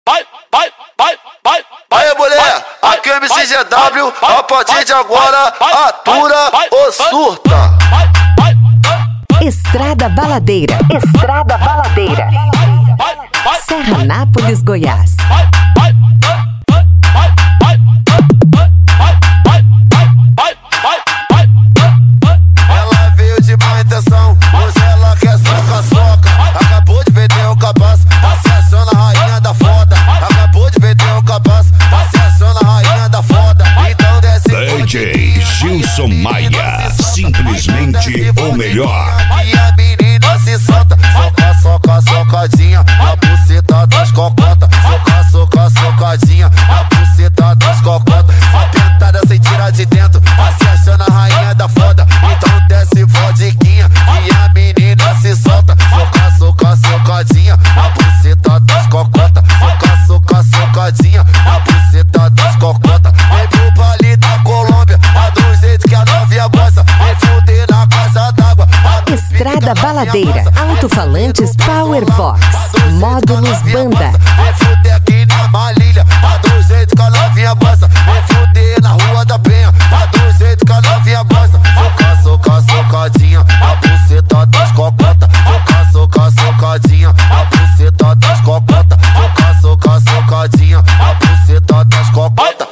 Aí mulher, aqui é o MCGW, a partir de agora, atura ou surta. Estrada Baladeira. Estrada Baladeira. Serranápolis, Goiás. Ela veio de má intenção, hoje ela quer soca-soca. Acabou de vender o capaz, tá se achando a rainha da foda. Acabou de vender o capaz, tá se achando a rainha da foda. Então desce DJ Gilson Maia, simplesmente o melhor. E a menina se solta, soca, soca, socadinha, a buceta das cocotas. Soca, soca, socadinha, a buceta das cocotas. Apertada sem tirar de dentro, tá se achando a rainha da foda. Então desce vodquinha, e a menina se solta. Soca, soca, socadinha, a buceta das cocotas. Soca, soca, socadinha, a buceta das cocotas. Vem pro baile da Colômbia, a do jeito que a novinha gosta. Vem fuder na casa d'água. Estrada Baladeira. Alto-falantes Powervox. Módulos Banda. Vem fuder aqui na Malilha, tá do jeito que a novinha gosta. Vem fuder na Rua da Penha, tá do jeito que a novinha gosta. Soca, soca, socadinha, a buceta das cocotas. Soca, soca, socadinha, a buceta das cocotas. Soca, soca, socadinha, a buceta das cocotas.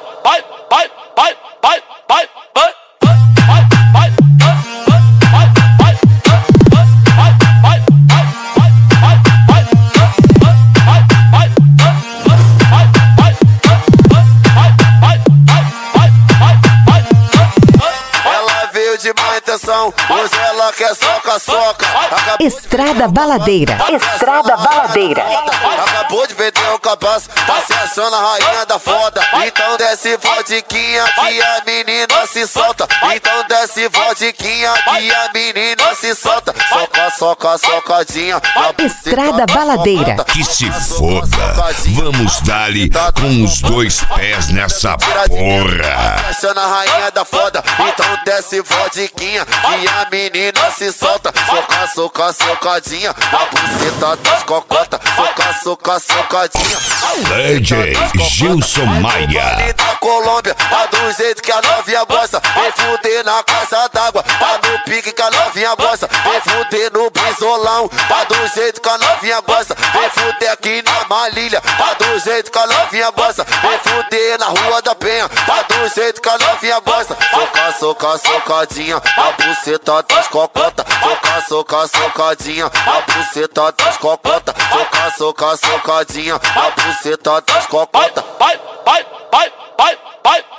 De má intenção, hoje ela quer soca-soca. Estrada Baladeira. Estrada Baladeira. Acabou de vender o capaz, tá se achando a rainha da foda. Então desce vodquinha que a menina se solta. Então desce vodquinha que a menina se solta. Soca, soca, socadinha. Estrada Baladeira. Que se foda, vamos dar-lhe com os dois pés nessa porra. Achando a rainha da foda, então desce vodquinha que a menina se solta. Soca, soca, socadinha, a buceta das cocotas. Soca, soca, socadinha. DJ Gilson Maia. Da Colômbia, tá do jeito que a novinha gosta. Vem fuder na casa d'água, tá no pique que a novinha gosta. Vem fuder no brisolão, tá do jeito que a novinha gosta. Vem fuder aqui na Malilha, tá do jeito que a novinha gosta. Vem fuder na Rua da Penha, tá do jeito que a novinha gosta. Soca, soca, socadinha, a buceta das cocotas. Soca, soca, socadinha, a buceta das cocotas. Soca, soca, socadinha, a buceta das cocotas.